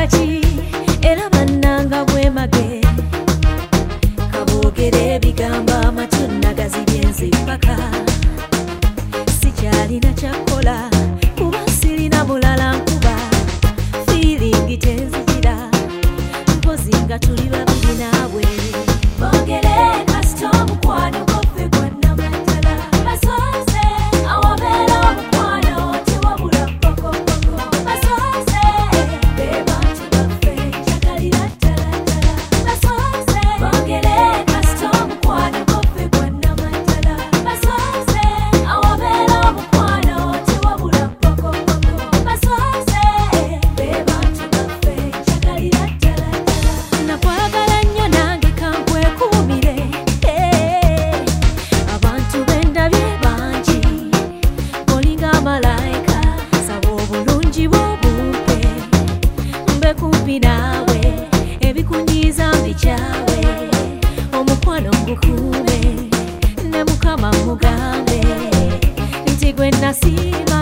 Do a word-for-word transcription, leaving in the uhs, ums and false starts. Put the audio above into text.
ki era bannanga bwemage kaboogere ebigambo amatu nagazibye nzipaka sikyalina kyakola kuba sirina mulala nkuba fiiringi tenzijira mpozi nga tuli babiri naawe boogere kasita omukwano goffe gwannamatala basoze awabeera omukwano tewabula pokopoko basoze be bantu baffe kyagalira ddala basoze boogere kasita omukwano goffe gwannamatala basoze awabeera omukwano tewabula pokopoko basoze be bantu baffe kyagalira ddala nakwagala nnyo nange kankwekuumire abantu bendabye bangi olinga malayika saba obulungi bw'obumpe mbe kumpi naawe ebikunyiiza mbikyawe omukwano ngukuume ne mukama mugambe nti gwe nasiima